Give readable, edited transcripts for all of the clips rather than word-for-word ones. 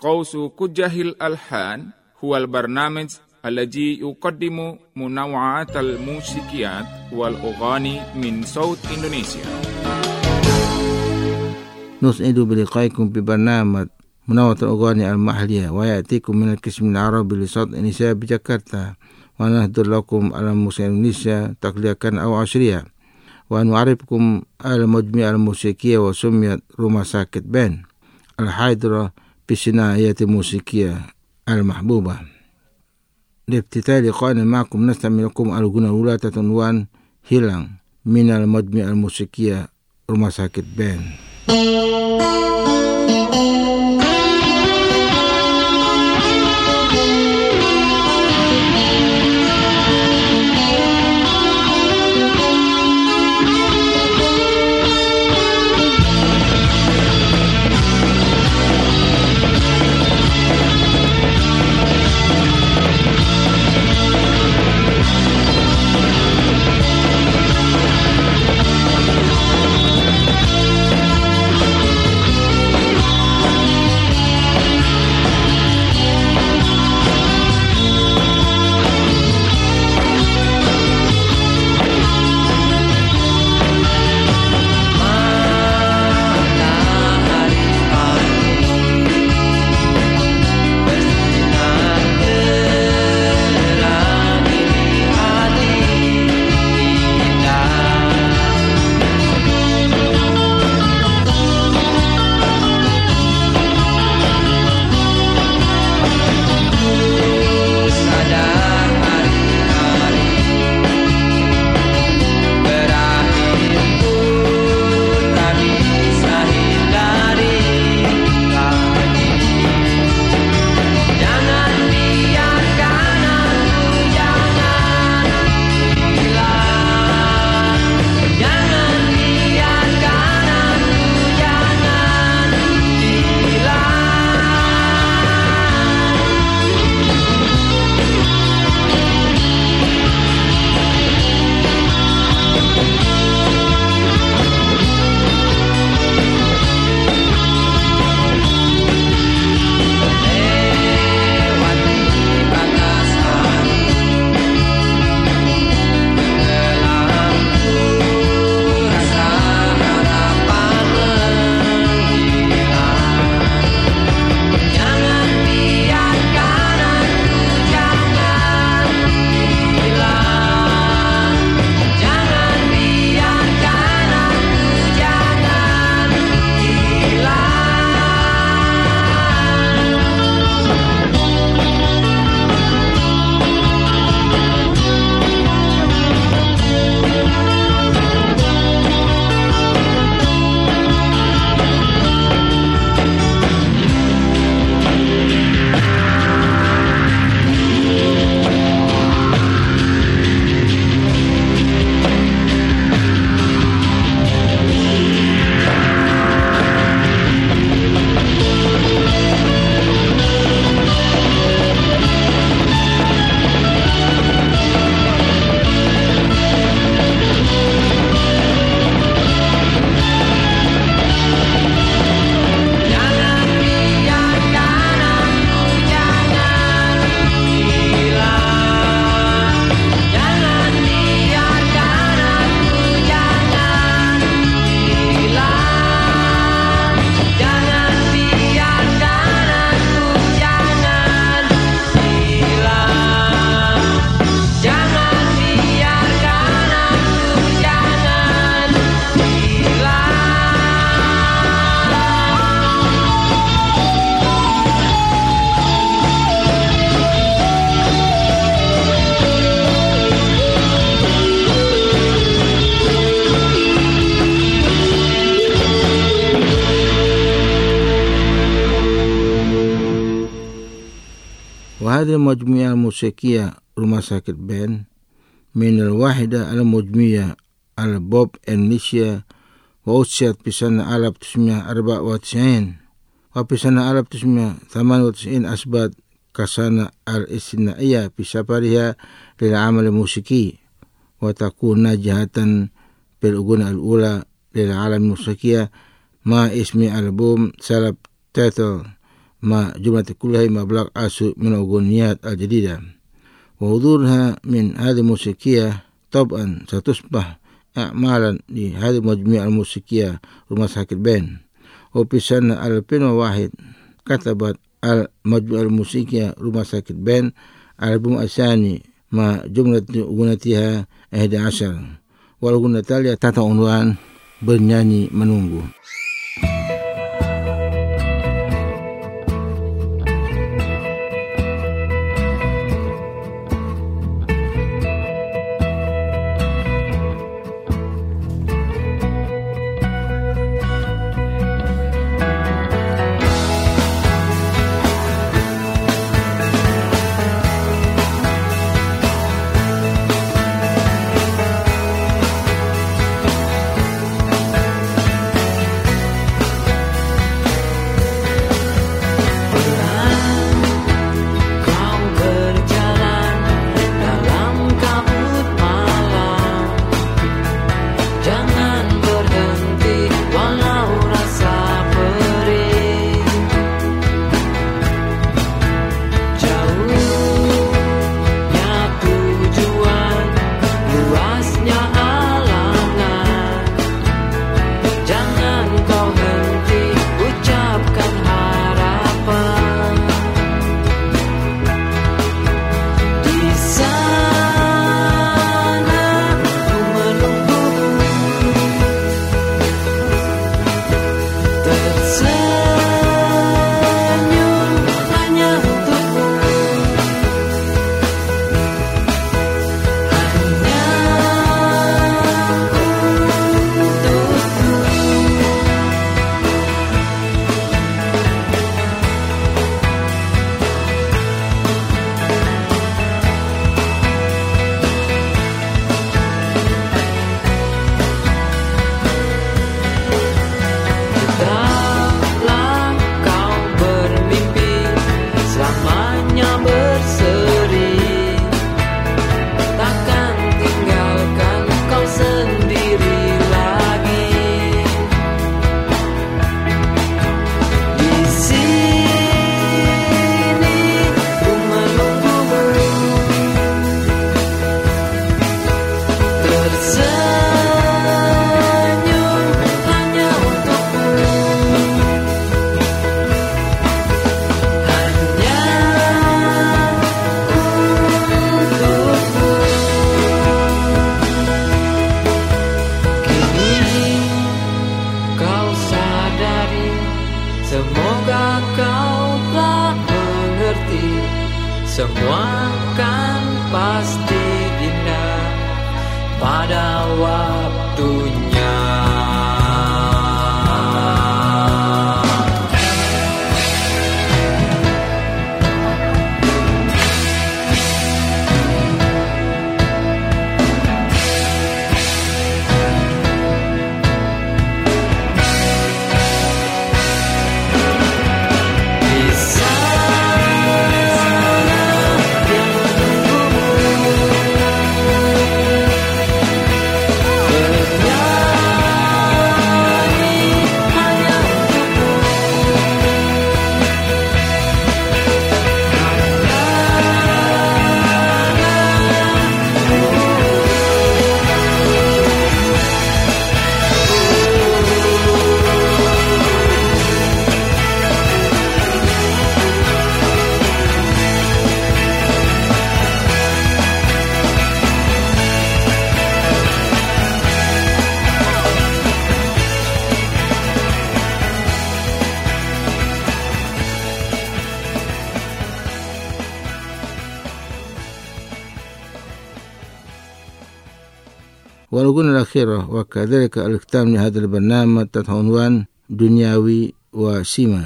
قوس كجه الألحان هو البرنامج الذي يقدم منوعات الموسيقيات والأغاني من صوت إندونيسيا. نسعد بلقائكم ببرنامج منوعات الأغاني المحلية، ويأتيكم من القسم العربي لصوت إندونيسيا بجاكرتا، ونهدر لكم على موسيقى إندونيسيا تقليدية أو عصرية، ونعرفكم على المجموعة الموسيقية وسميت روما ساكت بان الحاضرة بصناعية الموسيقية المحبوبة. لافتتاح لقائنا معكم نستمع لكم الأغنية الأولى تعنوان هيلانغ من المجموعة الموسيقية روما ساكت بان. وهذه المجموعة الموسيقية روما ساكت بان من الواحدة المجموعة البوب إندونيسيا، وأسست في سنة 1994، وفي سنة 1998 أثبت كسنة الاستثنائية في سفرها للعمل الموسيقي، وتكون ناجحة بالأغنية الأولى للعالم الموسيقية مع اسم ألبوم سلب تيتل مع جملة كلها مبلغ أسو من الأغنيات الجديدة. وحضورها من هذه الموسيقية طبعا ستصبح أعمالا لهذه المجموعة الموسيقية Rumah Sakit Band. وفي سنة 2001 كتبت المجموعة الموسيقية Rumah Sakit Band ألبوم الثاني مع جملة أغنيتها 11. والأغنية التالية تحت عنوان Bernyanyi Menunggu. Semua kan pasti indah pada waktunya. والأغنية الأخيرة وكذلك الختام لهذا البرنامج تحت عنوان دنيوي وسيما.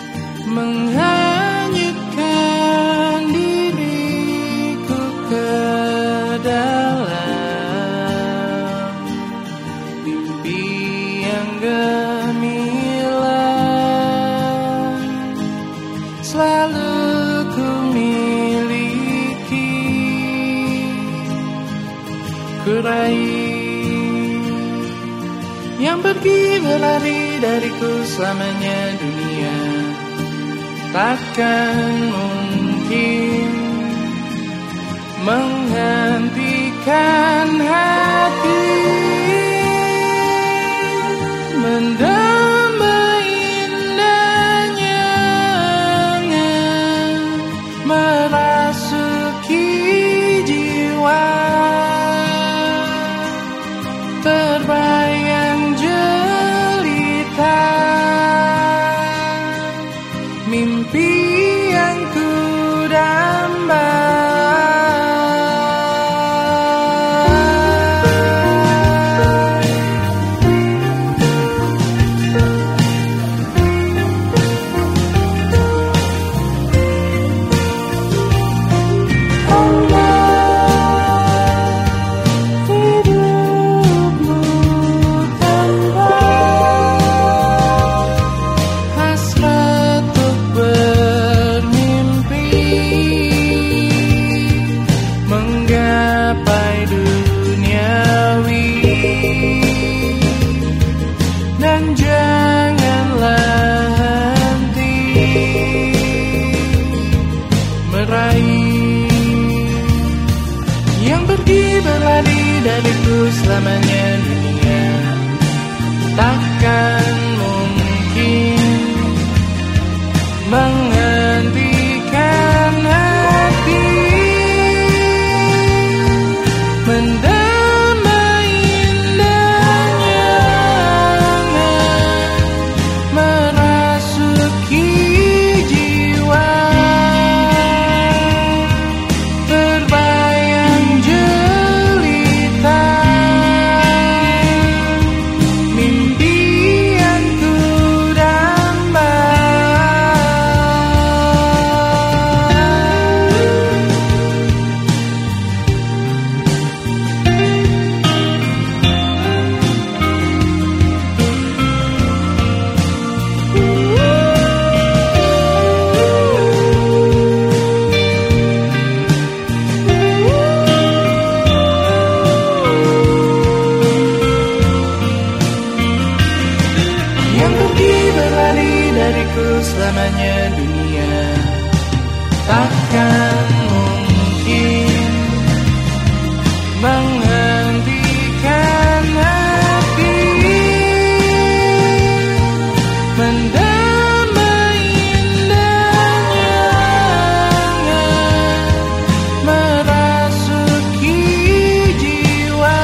Menghanyutkan diriku ke Kurai yang pergi berlari dariku selamanya dunia, takkan mungkin menghentikan hati mendamai indahnya merasuki jiwa, terbayang jelita mimpi yang ku damba. Dan janganlah henti meraih yang pergi berlari dariku selamanya dunia, takkan mungkin menghentikan hati mendamai indahnya merasuki jiwa, terbayang jelita mimpi yang ku damba. Yang pergi berlari dariku selamanya dunia, takkan mungkin menghentikan hati mendamai indahnya merasuki jiwa,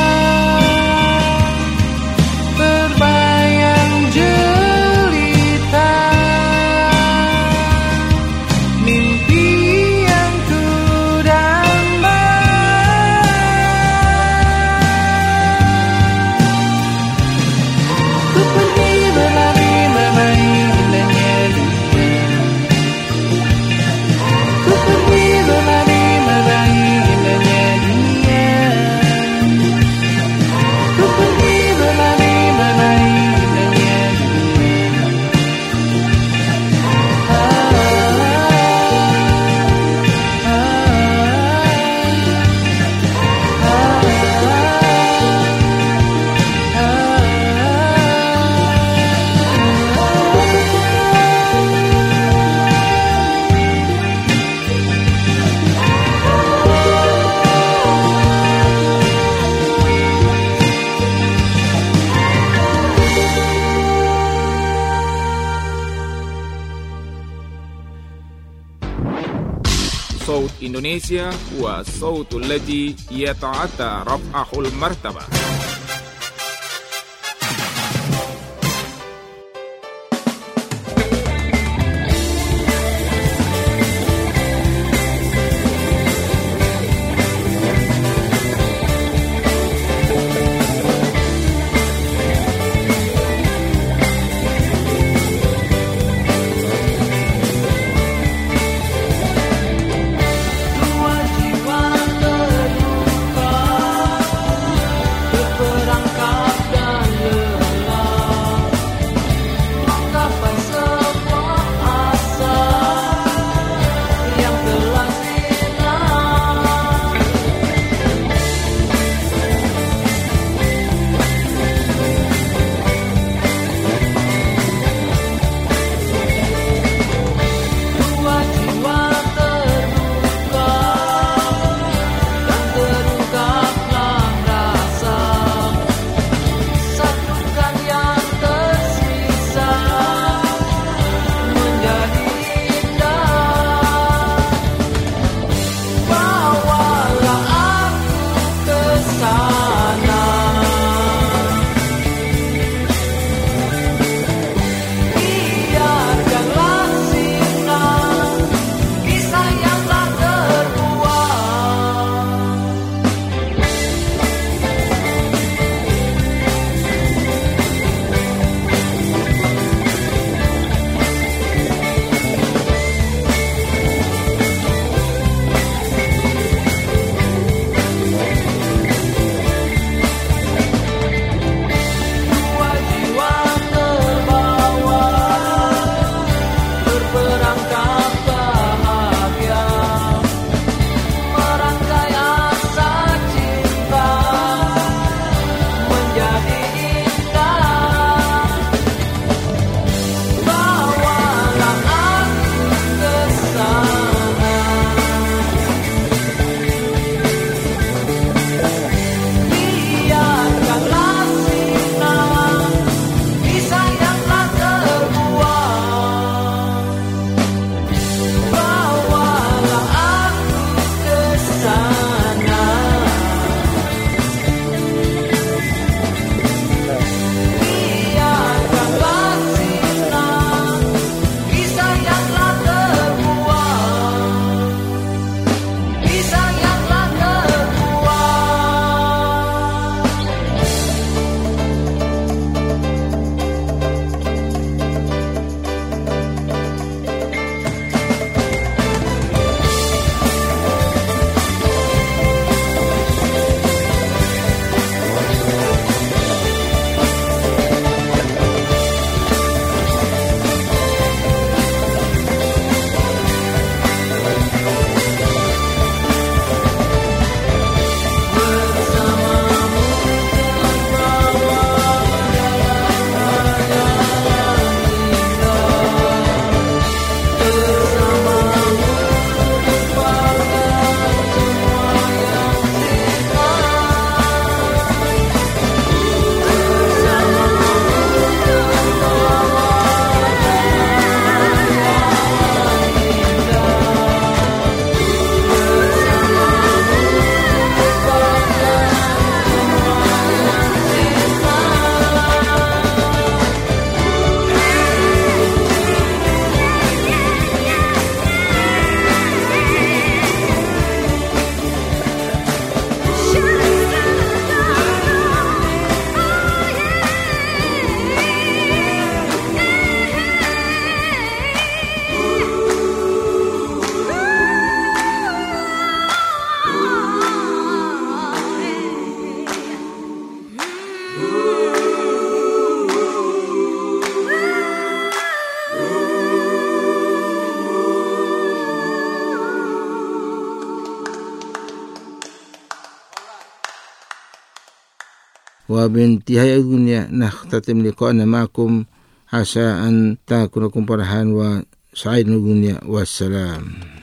terbayang jelita mimpi yang ku damba. Ku pergi berlari meraih indahnya dunia, ku pergi berlari meraih indahnya dunia, ku pergi berlari meraih indahnya dunia. صوت إندونيسيا هو الصوت الذي يتعدى رفعه المرتبة. Dua jiwa terluka وبانتهاء الدنيا نختتم لقاءنا معكم عسى أن تكونكم فرحان وسعيد الدنيا والسلام.